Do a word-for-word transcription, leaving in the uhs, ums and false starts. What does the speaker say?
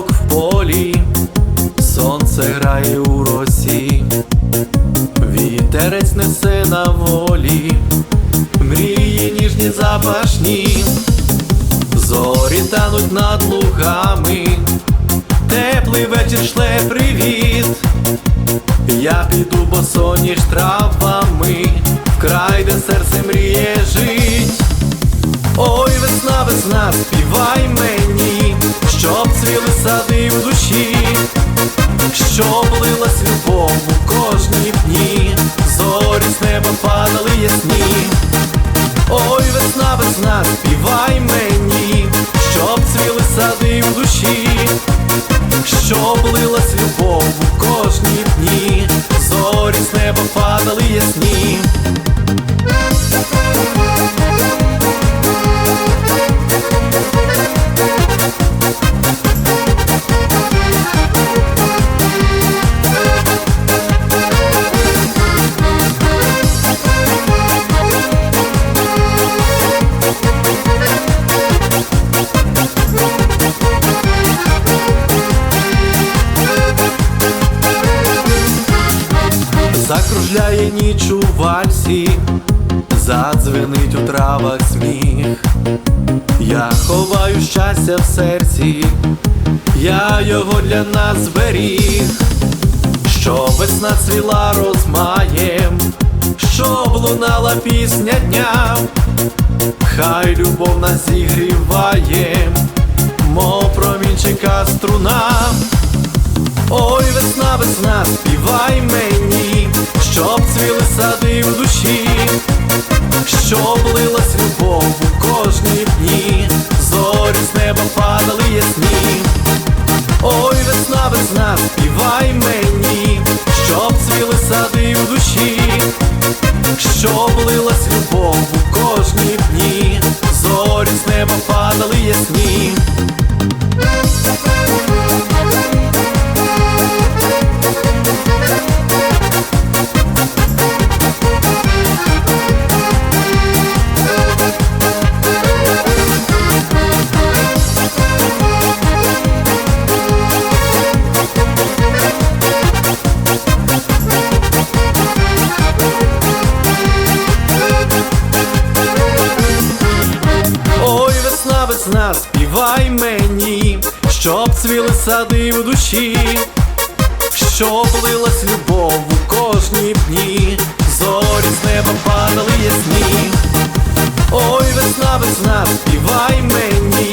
в полі, сонце грає у росі, вітерець несе на волі, мрії ніжні запашні, зорі тануть над лугами, теплий вечір шле привіт. Я піду босоніж травами, в край, де серце мріє жить. Ой, весна, весна, співай мені, щоб цвіли сади в душі, щоб лилась любов у кожні дні, зорі з неба падали ясні. Ой, весна, весна, співай мені, щоб цвіли сади в душі, щоб лилась любов у кожні дні, зорі з неба падали ясні. Закружляє ніч у вальсі, задзвенить у травах сміх. Я ховаю щастя в серці, я його для нас зберіг. Щоб весна цвіла розмаєм, щоб лунала пісня дня, хай любов нас зігріває, мов промінчика струна. Ой, весна, весна, співай мені, щоб цвіли сади в душі, щоб лилась любов у кожні дні, зорі з неба падали ясні. Ой, весна, весна, співай мені, щоб цвіли сади в душі, щоб лилась любов у кожні дні, зорі з неба падали ясні. Весна, співай мені, щоб цвіли сади в душі, щоб лилась любов у кожні дні, зорі з неба падали ясні. Ой, весна, весна, співай мені,